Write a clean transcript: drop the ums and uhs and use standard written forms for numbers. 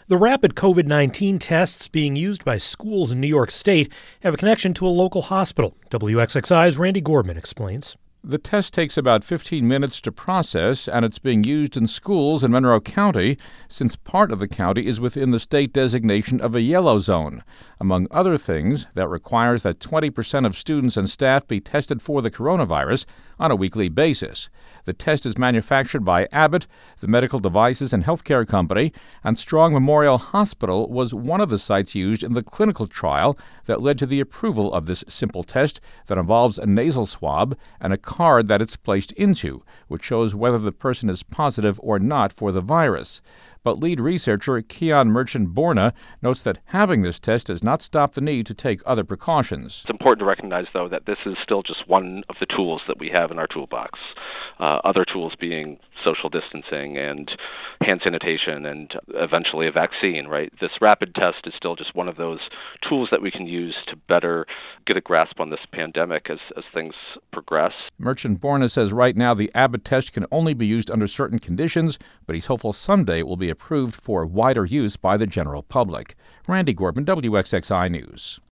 The rapid COVID-19 tests being used by schools in New York State have a connection to a local hospital. WXXI's Randy Gordman explains. The test takes about 15 minutes to process, and it's being used in schools in Monroe County since part of the county is within the state designation of a yellow zone. Among other things, that requires that 20% of students and staff be tested for the coronavirus on a weekly basis. The test is manufactured by Abbott, the medical devices and healthcare company, and Strong Memorial Hospital was one of the sites used in the clinical trial that led to the approval of this simple test that involves a nasal swab and a card that it's placed into, which shows whether the person is positive or not for the virus. But lead researcher Keon Merchant-Borna notes that having this test does not stop the need to take other precautions. It's important to recognize, though, that this is still just one of the tools that we have in our toolbox. Other tools being social distancing and hand sanitation and eventually a vaccine, right? This rapid test is still just one of those tools that we can use to better get a grasp on this pandemic as things progress. Merchant-Borna says right now the Abbott test can only be used under certain conditions, but he's hopeful someday it will be approved for wider use by the general public. Randy Gordman, WXXI News.